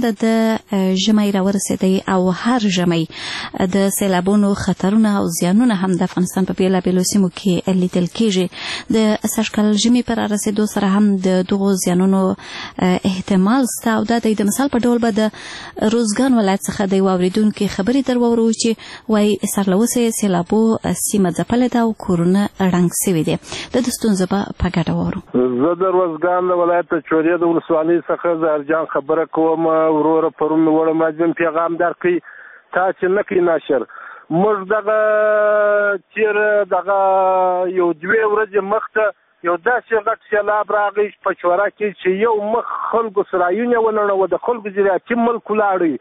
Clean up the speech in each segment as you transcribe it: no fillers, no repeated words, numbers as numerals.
ده د ژمی راورسېدی او هر ژمی د سیلابونو خطرونه او زیانونه هم د افغانستان په بېلابېلو سیمو کې لیدل کېږي. د سږکال ژمي پر رارسېدو سره هم د دغو زیانونو احتمال شته او دا د مثال په ډول به د روزګان ولایت څخه د یو اورېدونکي خبرې در واورو چې وایي سرلوڅې سیلابو سیمه ځپلې ده او کورونه ړنګ سوي دي. د ستونزو به په ګډه واورو. زه د روزګان د ولایت د چورې د ولسوالۍ څخه زهرجان خبره کوم. وروره پرون مې وړم راځم پیغام درکړئ تاسې نه کوي نشر. موږ دغه چېرې دغه یو 2 ورځې مخته یو داسې غټ سیلاب راغی په چوره کې چې یو مخ خلکو سرایونه ونړوه، د خلکو زراعتي ملک ولاړی،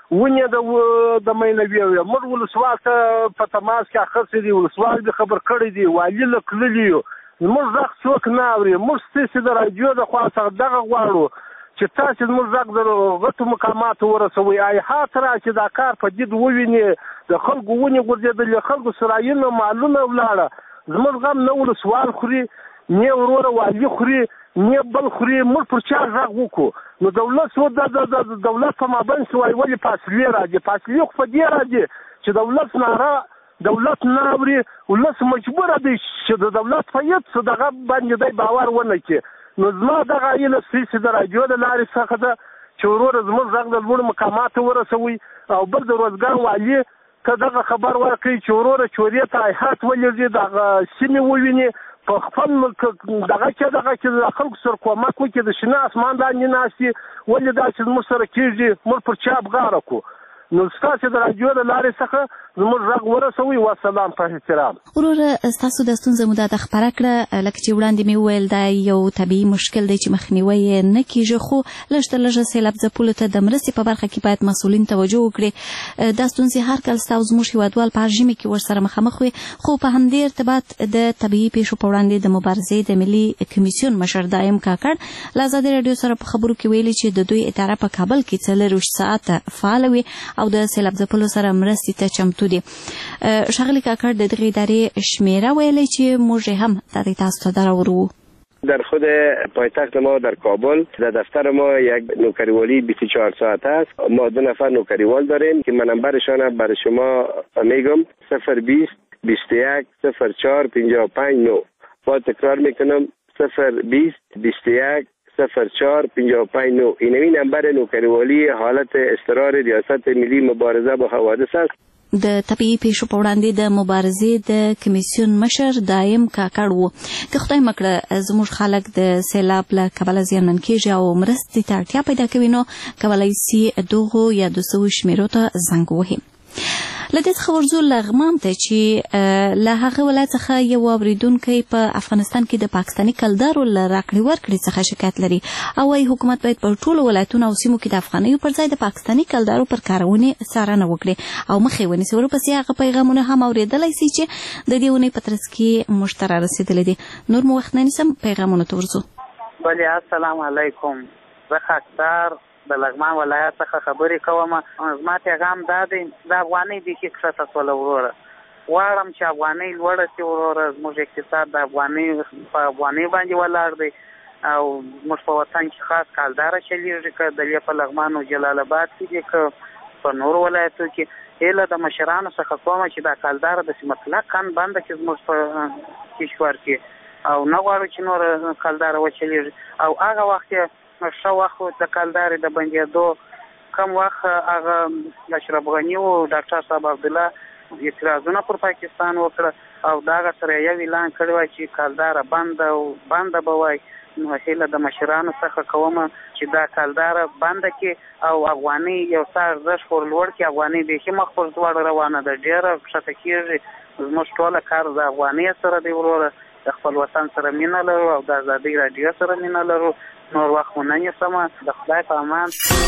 ونې د مینوي وې. موږ ولسوال ته په تماس کې اخیستی دي، ولسوال دې خبر کړی دی، والي له تللي یو. موږ غږ څوک نه اوري. موږ ستاسې د راډیو د خوا څخه دغه غواړو چې تاسې زموږ غږ د غټو مقاماتو ورسوئ. ایحات راشي دا کار په جد وویني. د خلکو ونې غورځېدلې، خلکو سرایونه مالونه ولاړه. زموږ غم نه ولسوال خوري، نه وروره والي خوري، نه بل خوري. موږ پر چا غږ وکړو؟ نو دولت د دولت په مابین کې وایي ولې فاصلې راځي. فاصلې خو په دې راځي چې دولت ناره دولت نه اوري. ولس مجبوره دی چې د دولت په هېڅ دغه باندې دی باور ونه کړي. نو زما دغه هیله ستاسې د راډیو د لارې څخه ده چې وروره زموږ غږ د لوړو مقاماتو ورسوئ. او بل د روزګان والي ته دغه خبر ورکړئ چې وروره چورې ته ایحات ولېږي، دغه سیمې وویني، په خپل دغه کې د خلکو سره کومک وکړي. د شنه اسمان لاندې ناستي ولې داسې زموږ سره کېږي؟ موږ پر چا بغاره کړو. نو ستاسو د راډیو د لارې څخه زموږ غږ ورسوئ. والسلام په احترام. وروره ستاسو د ستونزې مو دا خبره کړه، لکه چې وړاندې مې وویل دا یو طبیعي مشکل دی چې مخنیوی یې نه کېږي، خو لږ تر لږه سیلاب ځپلو ته د مرستې په برخه کې باید مسؤلین توجه وکړي. دا ستونزې هر کال ستا او زموږ هېوادوال په هر ژمي کې ورسره مخامخ وي، خو په همدې ارتباط د طبیعي پیښو په وړاندې د مبارزې د ملي کمیسیون مشر دایم کاکړ له ازادي راډیو سره په خبرو کې ویلي چې د دوی اداره په کابل کې 24 ساعته فعاله وي او د سیلاب ځپلو سره مرستې ته چمتو دي. ښاغلي کاکړ د دغې ادارې شمیره ویلی چې موږ هم دا د تاسو ته دراورو. در خود پایتخت ما در کابل در دفتر ما یک نوکریوالی 24 ساعت است. ما 2 نفر نوکریوال داریم که من نمبرشان برای شما میگم 020 21 04 55 9. با تکرار میکنم 020 21 04 55 9. اینوی نمبر نوکریوالی حالت اضطرار ریاست ملی مبارزه با حوادث است. د طبیعي پیښو په وړاندې د مبارزې د کمیسیون مشر دایم کاکړ وو. که خدای مکړه زموږ خلک د سیلاب له کبله زیانمن کېږي او مرستې ته اړتیا پیدا کوي، نو کولی سي دغو یادو سویو شمیرو ته زنګ ووهي. له دې څخه ورځو لغمان ته چې له هغه ولایت څخه یو اورېدونکی په افغانستان کې د پاکستاني کلدارو له راکړې ورکړې څخه شکایت لري او وايي حکومت باید په ټولو ولایتونو او سیمو کې د افغانیو پر ځای د پاکستاني کلدارو پر کارونې څارنه وکړي او مخې ونیسي. ورپسې هغه پیغامونه هم اورېدلی سي چې د دې اونۍ په ترڅ کې موږ ته رارسېدلي دي. نور مو وخت نه نیسم، پیغامونو ته ورځو. بلې السلام علیکم. زه خاکسار د لغمان ولایت څخه خبرې کوم. زما پیغام دا دی د افغانۍ بیخي کښته شوله وروره. غواړم چې افغانۍ لوړه شي وروره. زموږ اقتصاد د په افغانۍ باندې ولاړ دی او زموږ په وطن کې خاص کالداره چلېږي، که دلې په لغمان او جلال آباد کې دي که په نورو ولایتو کې. هیله د مشرانو څخه کومه چې دا کالداره داسې مطلقاً بنده کړي زموږ په کشور کې او نه غواړو چې نور کالداره وچلېږي. او هغه وخت ښه وخت د کلدارې د بندېدو کم وخت هغه اشرف غني او ډاکټر صاحب عبدالله اعتراضونه پر پاکستان وکړه او د هغه سره یو اعلان کړی وای چې کلداره بنده به وای. نو هیله د مشرانو څخه کوم چې دا کلداره بنده کړي او افغانۍ یو څه ارزښت ور لوړ کړي. افغانۍ بیخي مخ پر ځوړ روانه ده، ډېره کښته کېږي. زموږ ټوله کار د افغانۍ سره دی وروره. د خپل وطن سره مینه لرو او د ازادۍ راډیو سره مینه لرو. نور وخت مو نه نیسمه. د خدای په امان.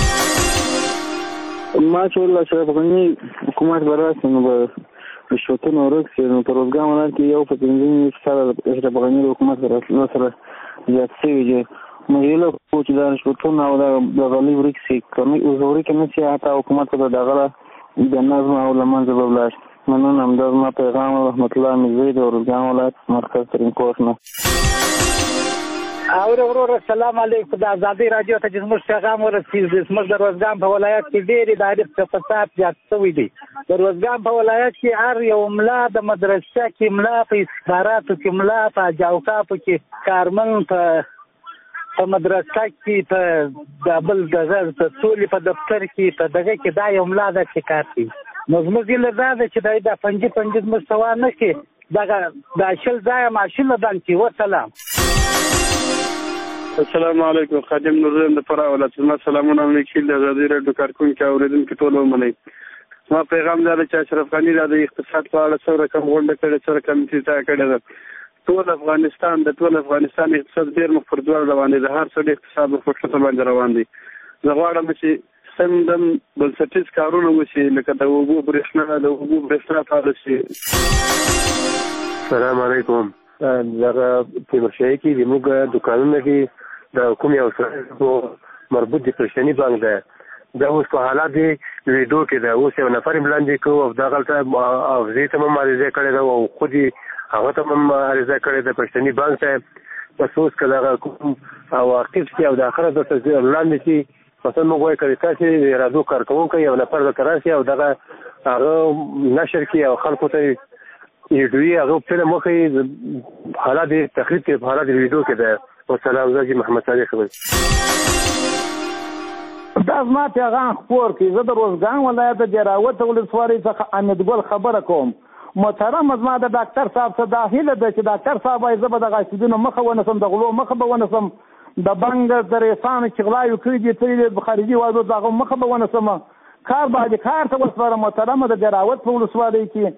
ما چې ویل اشرف غني حکومت به راسي نو به رشوتونه ورک شي. نو په روزګان ولایت کې یو په 15 اشرف غني د حکومت په راتلو سره زیات شوي دي. موږ هیله کوو چې دا رشوتونه او د غلۍ ورک شي. که ورک نه شي حتی حکومت ته د هغه د نظم او له منځه به ولاړ شي. مننه. همدا زما پیغام رحمت الله میرزی د روزګان ولایت مرکز ترین کوټ نه. ورور السلام علیکم. د ازادي رادیو ته چې زموږ پیغام ورسېږي، زموږ د روزګان په ولایت کې ډېرې دایرې فساد زیات شوی دی. د روزګان په ولایت کې هر یو ملا د مدرسه کې ملا، په استخباراتو کې ملا، په جاوکاپو کې کارمن، په مدرسه کې، په بل دغه سولې په دفتر کې، په دغه کې دا یو ملا ده چې کار کوي. نو زموږ هیله دا ده چې دا پنجې زموږ سوار نه شي، دغه دا شل ځایه ماشین نه بند کړي. وسلام. السلام علیکم. خادم نورزم د فراه ولایت. سلامونه وکیل د ازادي رادیو کارکونکو اوریدونکو ټول ومنئ. ما پیغام دا چې اشرف غنی د اقتصاد په اړه څو رقم غونډه کړې، څو رقم تیزه کړې ده. ټول افغانستان اقتصاد ډېر مخ پر ځوړ روان دی. د هر څه د اقتصاد په فکر باندې روان دی. زه غواړم چې سمدم بنسټیز کارونه وشي، لکه د اوبو برېښنا فعال شي. السلام علیکم. دغه تیمورشاهي کې زموږ دوکانونه کې د کوم یو سره مربوط د پرشتني بانک ده. دا اوس په حالات دی ویډیو کې ده. اوس یو نفر ملاندې کوو او دغلته حافظې ته هم عریضه کړې ده او خود هغه ته هم عریضه کړې ده پرشتني بانک ته. بس اوس که دغه کوم واقف شي او د آخره درته وړاندې شي، مثلا موږ وایو که تاسې د رادیو کارکوونکی یو نفر درته راشي او دغه هغه نشر کړي او خلکو ته ویډیویي هغه فلم وښیي، حالات د تقریب کې په حالات د ویډیو کې ده. والسلام. زه محمد صالح خبر. دا زما پیغام خپور کړي. زه د روزګان ولایت د جراوت ولسوالۍ څخه امیدګل خبره کوم. محترم زما د ډاکټر صاحب څخه دا هیله ده چې ډاکټر صاحب وایي زه به د غاښونو مخه ونیسم، د غلو مخه به ونیسم، د بنګ د ریسانو چې غلاوې کړي دي تللي خارجي وادو د هغه مخه به ونیسم. کار باندې کار ته وسپارم. محترمه د جراوت په ولسوالۍ کې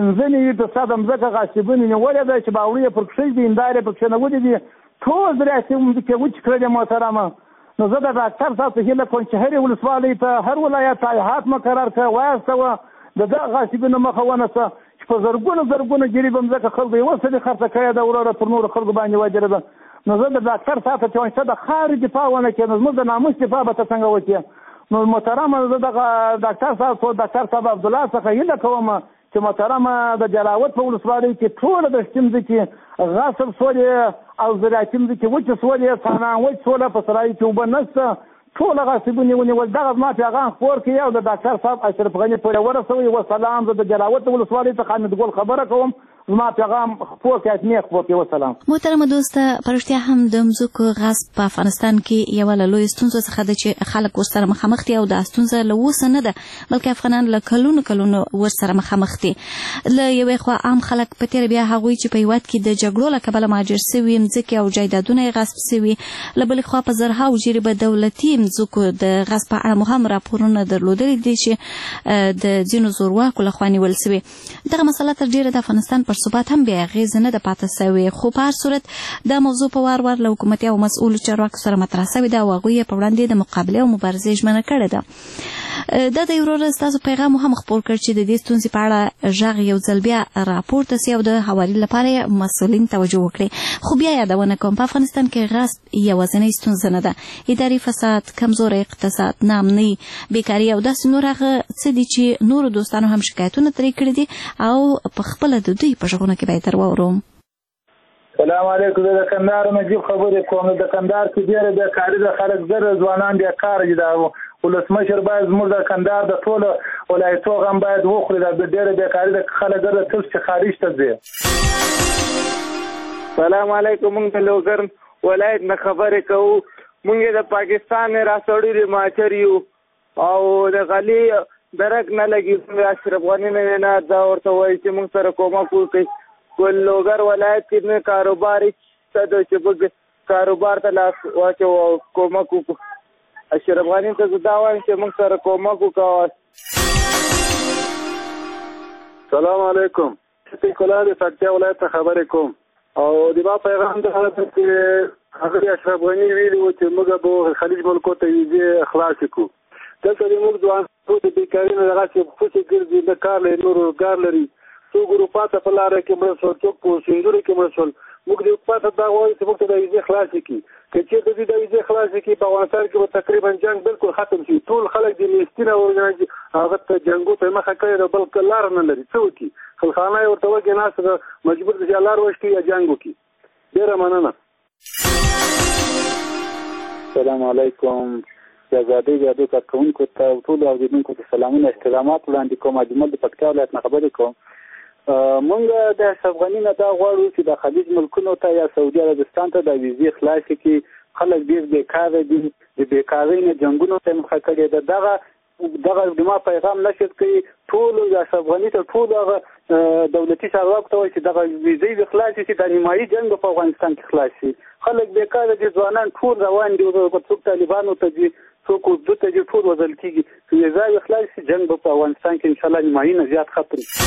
95% ځمکه غاصبونې نیولې ده چې باوري یې پر کښې دي، هندارې پر کښې نولې دي، ټول درې کې وچ کړی. محترمه نو زه د ډاکټر صاحب څخه هیله کوم چې هرې ولسوالۍ ته هر ولایت تایحات مقرر کړه، وایستوه د دغه غاصبونو مخه ونیسه چې په زرګونو جریبه ځمکه خلکو یوه سړي خرڅه کړې ده، وروره پر نورو خلکو باندې وجره ده. نو زه د ډاکټر صاحب ته چې د خارې دفاع ونه کړې، نو زموږ د ناموس دفاع به ته څنګه وکړې؟ نو محترمه زه دغه ډاکټر صاحب عبدالله څخه هیله کوم چې محترمه د جلاوت په ولسوالۍ کې ټوله د شتم ځکې غاصب سولې او زراعتي ځکې وچې سولې، څانان وچ سوله، په سرایي کې اوبه نشته، ټوله غاصبونې ونیول. دغه زما پیغام خپور کړي او د ډاکټر صاحب اشرف غني پورې ورسوئ. وسلام. زه د جلاوت ولسوالۍ څخه امیدګل خبره کوم. زما پیغام خپور کړي، اتمیه خپور کړي. وسلام. محترمه دوسته، په رښتیا هم د مځکو غصب په افغانستان کې یوه له لویو ستونزو څخه ده چې خلک ورسره مخامخ دي، او دا ستونزه له اوسه نه ده بلکې افغانان له کلونو ورسره مخامخ دي. له یوې خوا عام خلک په تېره بیا هغوی چې په هېواد کې د جګړو له کبله مهاجر سوي مځکې او جایدادونه یې غصب سوي، له بلې خوا په زرهاو جریبه دولتي مځکو د غصب په اړه مهم راپورونه درلودلي دي چې د ځینو زورواکو لخوا نیول سوي. دغه مسله تر ډېره د افغانستان پر ثبات هم بیا اغېز نه ده پاته سوې، خو په هر صورت دا موضوع په وار له حکومتي او مسؤلو چارواکو سره مطرح سوې ده او هغوی یې په وړاندې د مقابلې او مبارزې ژمنه کړې ده. دا د وروره ستاسو پیغام هم خپور کړ چې د دې ستونزې په اړه غږ یو ځل بیا راپورته سي او د هواري لپاره یې مسؤلین توجه وکړي. خو بیا یادونه کوم په افغانستان کې غصب یوازینۍ ستونزه نه ده. اداري فساد، کمزوری اقتصاد، ناامني، بیکاري او داسې نور هغه څه دي چې نورو دوستانو هم شکایتونه ترې کړي دي او په خپله د دوی په غږونو کې به یې در واورو. سلام علیکم. زه د کندهار نجیب خبرې کوم. د کندهار کې ډېره بیکاري ده، خلک زر ځوانان بیکاره دي. دا ولسمشر باید زموږ د کندهار د ټولو ولایتو غم باید وخوري. دا ډېره بیکاري ده، خلک زر تل چې خارج ته ځي. سلام علیکم. موږ د لوګر ولایت نه خبرې کوو. موږ د پاکستان نه راڅړلي مهاجر یو او د غلي درک نه لګي. اشرف غني نه دا ورته وایي چې موږ سره کومک وکړي. ګل لوګر ولایت کې نه کاروبار څه د چې کاروبار ته لاس واچو او کومک وکړو. اشرف غني ته زه دا وایم چې موږ سره کومک وکړه. سلام علیکم. زه کلا د پکتیا ولایت څخه خبرې کوم او د ما پیغام دا دی چې هغه اشرف غني ویلي و چې موږ به خلیج ملکو ته ویزې خلاص کړو. دلته موږ ځوانان د بیکاري نه دغسې خوشې ګرځي، نه کار لري، نه روزګار لري. څوک اروپا ته په لاره کې مړه شول، څوک په سیندونو کې مړه شول. موږ د اروپا ته دا غواړو چې موږ ته د ویزې خلاصې کړي. که چېرته دوی د ویزې خلاصې کړي، په افغانستان کې به تقریبا جنګ بالکل ختم شي. ټول خلک د میستین او هغه ته جنګو ته مخه کړې ده، بل لاره نه لري. څه وکړي؟ خلخانه یې ورته وکړي، ناسته مجبور دي چې لار وشکي یا جنګ وکړي. ډېره مننه. السلام علیکم. د ازادۍ رادیو کارکوونکو ته ټولو اورېدونکو ته سلامونه احترامات وړاندې کوم. اجمل د پکتیا ولایت نه خبرې کوم. موږ د اشرف غني نه دا غواړو چې د خلیج ملکونو ته یا سعودي عربستان ته د ویزې خلاصې کړي. خلک ډېر بېکاره دي، د بېکارۍ نه جنګونو ته مخه کړې ده. دغه زما پیغام نشر کوي ټولو د اشرف غني ته ټولو هغه دولتي چارواکو ته وایي چې دغه ویزې به خلاصې شي، د نیمایي جنګ په افغانستان کې خلاص شي. خلک بېکاره دي، ځوانان ټول روان دي، څوک طالبانو ته دي، څوک اردو ته دي، ټول وژل کېږي. ویزه به خلاص شي، جنګ به په افغانستان کې انشاءالله نیمایي نه زیات ختم شي.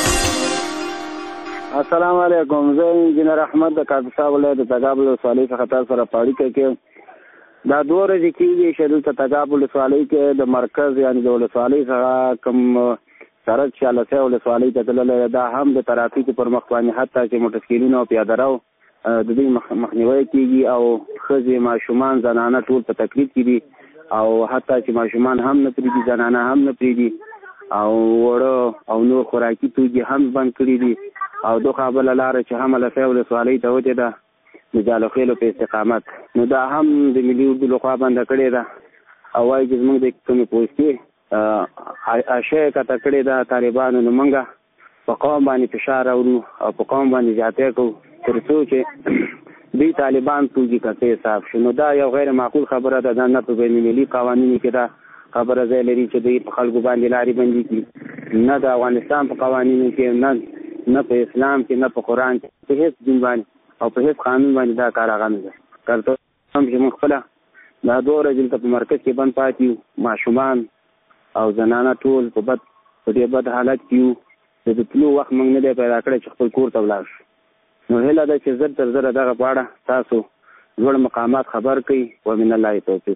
السلام علیکم. زه انجینر احمد د کاپیسا ولایت د تګاب ولسوالۍ څخه تاسو سره په اړیکه کې دا 2 ورځې کېږي چې دلته تګاب ولسوالۍ کې د مرکز یعنې د ولسوالۍ څخه کوم سړک چې السۍ ولسوالۍ ته تللی دا هم د ترافیکو پر مخ باندې حتی چې موټرسایکلونه او پیاده رو د دوی مخنیوی کېږي او ښځې ماشومان زنانه ټول په تکلیف کې دي او حتی چې ماشومان هم نه پرېږدي، زنانه هم نه پرېږدي او وړه او نور خوراکي توکي هم بند کړي دي. او دغه بله لاره چې هم السۍ ولسوالۍ ته وتې ده د جالخیلو په استقامت، نو دا هم د ملي اردو لخوا بنده کړې ده او وایي چې زموږ د کومې پوستې اشیا یې قطع کړې ده طالبانو. نو موږ په قوم باندې فشار راوړو او په قوم باندې زیاتی کوو تر څو چې دوی طالبان توکي کسې صاف شي. نو دا یو غیر معقول خبره ده. دا نه په بین المللي قوانینو کې دا خبره ځای لري چې دوی په خلکو باندې لارې بندي کړي، نه د افغانستان په قوانینو کې، نه په اسلام کې، نه په قرآن کې، په هېڅ دین باندې او په هېڅ قانون باندې دا کار هغه نه ده. تر هم چې موږ خپله دا 2 ورځې دلته په مرکز کې بند پاتې یو، ماشومان او زنانه ټول په ډېر بد حالت کې یو. د تلو وخت موږ نه دی پیدا کړی چې خپل کور ته ولاړ شو. نو هیله ده چې زر تر زره دغه په اړه تاسو لوړ مقامات خبر کړئ. ومن الله توفیق.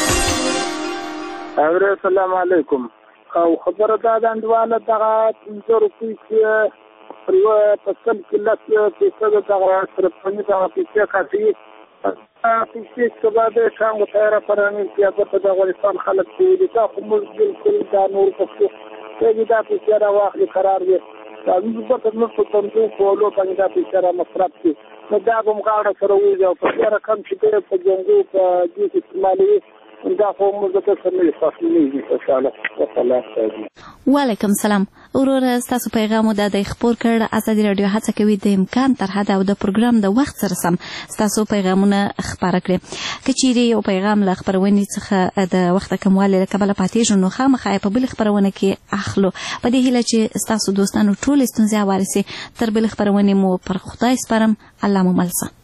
السلام علیکم. او خبره دا ده انډیواله دغه 15 روپۍ چې پر یوه فصل کې 10% دغه اشرف غني دغه پیسې کاټي، پیسې چې به د شانګو تیاره پرانیز کې البته د افغانستان خلک چې ویلي دا خو موږ بلکل دا نور پښتو دی دا پیسې راواخلي قرار وي. دا موږ به موږ په تندو کولو باندې دا پیسې را مصرف کړي، نو دا به غاړه سره ووځي او په دې رقم چې دی په جنګو په دې کې استعمالوي دا خو موږ ته څه نه احساسېږي. انشاءالله وسلام. وعلیکم سلام. وروره ستاسو پیغام د خپور کړ. ازادي راډیو هڅه کوي د امکان تر حد او د پروګرام د وخت سره سم ستاسو پیغامونه خپاره کړي. که چیرې یو پیغام له خپرونې څخه د وخت کموالي له کبله پاتېږي نو خامخا په بل خپرونه کې اخلو. په دې هیله چې ستاسو دوستانو ټول ستونزې هوارې سي. تر بل خپرونې مو پر خدای سپارم. الله مو مل شه.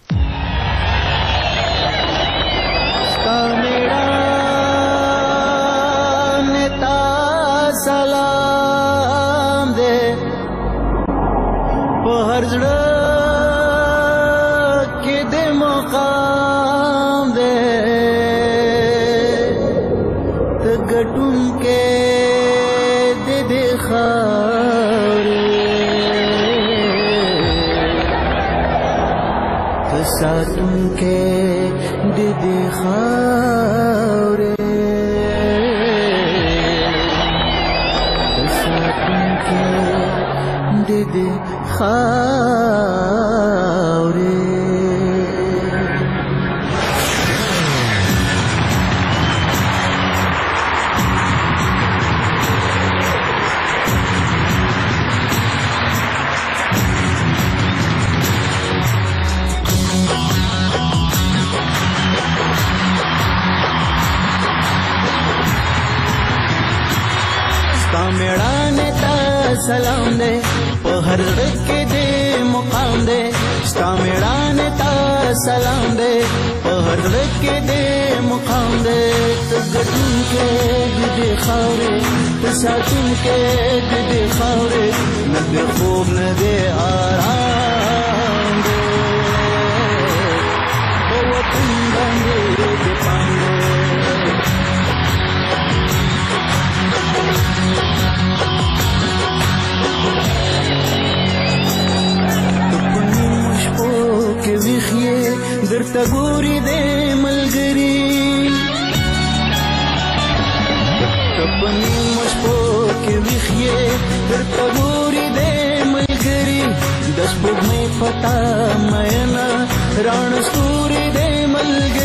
سلام دے په هر زړه کې د مقام دے ته ګټون کې د خاورې ته ساتون کې د خاورې دې خاورې. ستا میړانې ته سلام دې په هر زړه کې دې مقام دې. ستا میړانې ته سلام دې په هر زړه کې دې مقام دې. ته ګټونکی د دې خاورې، ته ساتونکی د دې خاورې، نه دې خوب نه دې آرام دې په وطن باندې دې پام دې. کې ویخې درته ګوري د ملګري، په نیمو شپو کې ویخې درته ګوري د ملګري. ملګری د سپوږمۍ پتا مینا رڼ ستوري دې ملګری